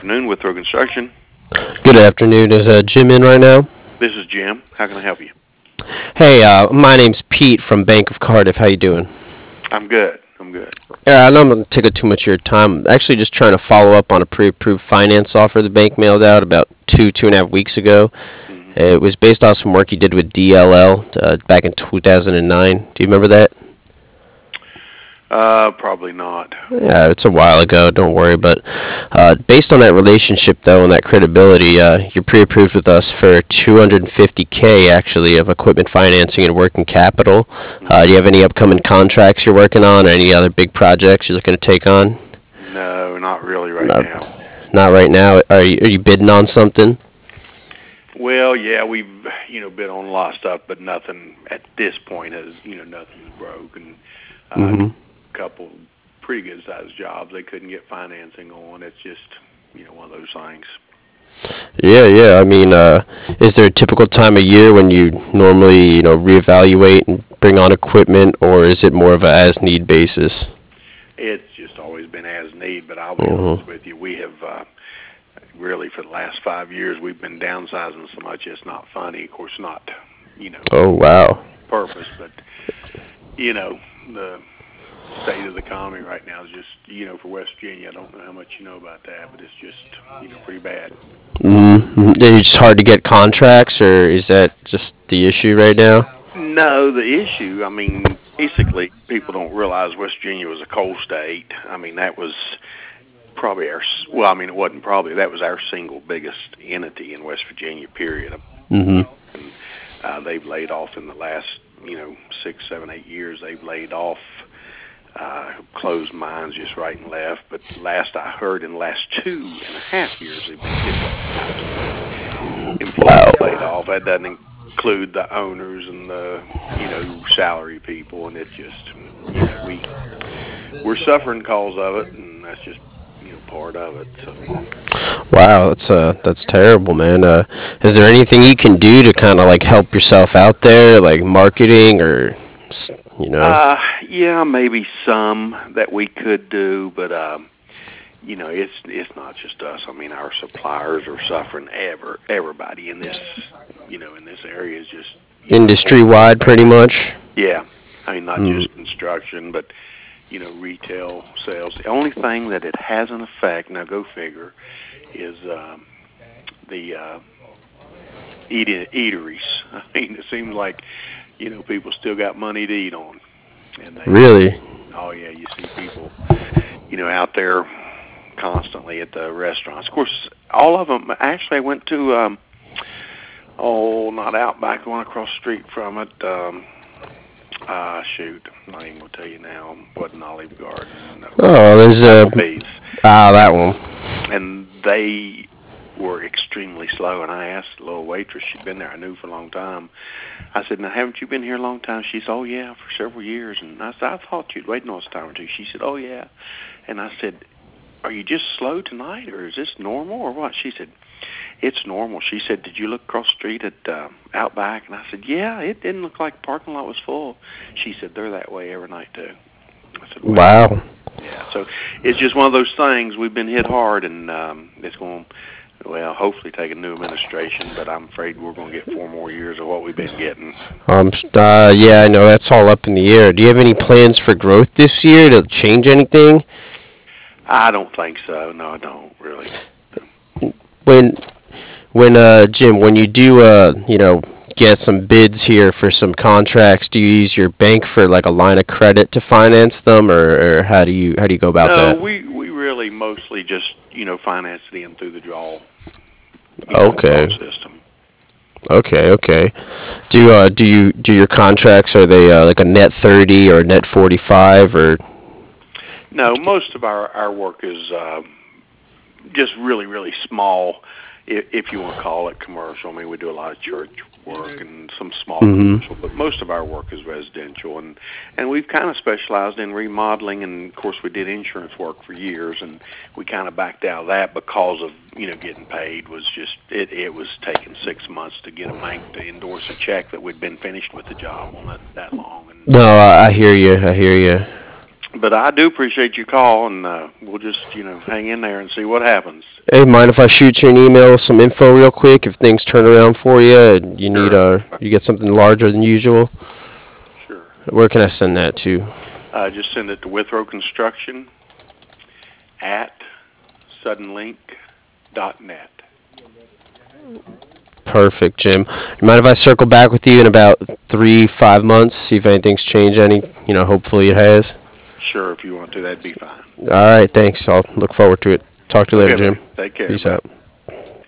afternoon, Withrow Construction. Good afternoon. Is Jim in right now? This is Jim. How can I help you? Hey, my name's Pete from Bank of Cardiff. How you doing? I'm good. I'm good. Yeah, I know I'm going to take up too much of your time. I'm actually just trying to follow up on a pre-approved finance offer the bank mailed out about 2.5 weeks ago. hmm It was based off some work you did with DLL back in 2009. Do you remember that? Probably not. Yeah, it's a while ago. Don't worry. But based on that relationship, though, and that credibility, you're pre-approved with us for 250K actually of equipment financing and working capital. Do hmm you have any upcoming contracts you're working on, or any other big projects you're looking to take on? No, not really right Not, now. not right now. Are you bidding on something? Well, yeah, we've bid on a lot of stuff, but nothing at this point has nothing's broke, and Mm-hmm. a couple pretty good sized jobs they couldn't get financing on. It's just one of those things. Yeah, yeah. I mean, is there a typical time of year when you normally, reevaluate and bring on equipment, or is it more of a as-need basis? It's just always been as need, but I'll be Mm-hmm. honest with you, we have really for the last 5 years we've been downsizing so much it's not funny. Of course, not Oh, wow. purpose, but the state of the economy right now is just for West Virginia. I don't know how much you know about that, but it's just pretty bad. Mm-hmm. It's just hard to get contracts, or is that just the issue right now? No, the issue, I mean, basically people don't realize West Virginia was a coal state. I mean, that was probably well, I mean, it wasn't probably, that was our single biggest entity in West Virginia, period. Mm-hmm. And they've laid off in the last, 6, 7, 8 years. They've laid off, closed mines just right and left. But last I heard, in the last 2.5 years, they've been 50 employees laid Wow. off. That doesn't include the owners and the, salary people. And it just, we're suffering cause of it, and that's just, part of it. So. Wow, that's terrible, man. Is there anything you can do to kind of like help yourself out there, like marketing or, s- you know? Yeah, maybe some that we could do, but it's not just us. I mean, our suppliers are suffering. Everybody in this, in this area is just, Industry horribly wide, pretty affected. much. Yeah, I mean, not Mm. just construction, but retail sales. The only thing that it has an effect, now go figure, is the eateries. I mean, it seems like people still got money to eat on, and they Really? oh yeah, you see people out there constantly at the restaurants. Of course, all of them. Actually, I went to not Outback, the one across the street from it. Shoot, I'm not even gonna tell you now. Wasn't Olive Garden? No, Oh, there's Applebee's, that one. and they were extremely slow. And I asked the little waitress; she'd been there, I knew for a long time. I said, "Now, haven't you been here a long time?" She said, "Oh yeah, for several years." And I said, "I thought you'd waited on us a time or two." She said, "Oh yeah," and I said, "Are you just slow tonight, or is this normal, or what?" She said, "It's normal." She said, "Did you look across the street at Outback?" And I said, "Yeah, it didn't look like the parking lot was full." She said, "They're that way every night too." I said, "Wow." Wow. Yeah, so it's just one of those things. We've been hit hard, and it's going to, well, hopefully take a new administration, but I'm afraid we're going to get 4 more years of what we've been getting. Yeah, I know that's all up in the air. Do you have any plans for growth this year to change anything? I don't think so. No, I don't really. When Jim, when you do get some bids here for some contracts, do you use your bank for like a line of credit to finance them, or how do you go about No, that? we really mostly just finance it in through the draw Okay, system. okay, okay. Do your contracts, are they like a net 30 or a net 45 or? No, most of our work is just really really small, if you want to call it commercial. I mean, we do a lot of church work and some small Hmm. commercial, but most of our work is residential, and we've kind of specialized in remodeling, and of course we did insurance work for years, and we kind of backed out of that because of getting paid was just it was taking 6 months to get a bank to endorse a check that we'd been finished with the job on it that long. And No, I hear you. I hear you. But I do appreciate your call, and we'll just, hang in there and see what happens. Hey, mind if I shoot you an email with some info real quick if things turn around for you and you need you get something larger than usual? Sure. Where can I send that to? Just send it to Withrow Construction at suddenlink.net. Perfect, Jim. You mind if I circle back with you in about 3-5 months, see if anything's changed any? Hopefully it has. Sure, if you want to, that'd be fine. All right, thanks. I'll look forward to it. Talk to you later, Jim. Take care. Peace Bye. out.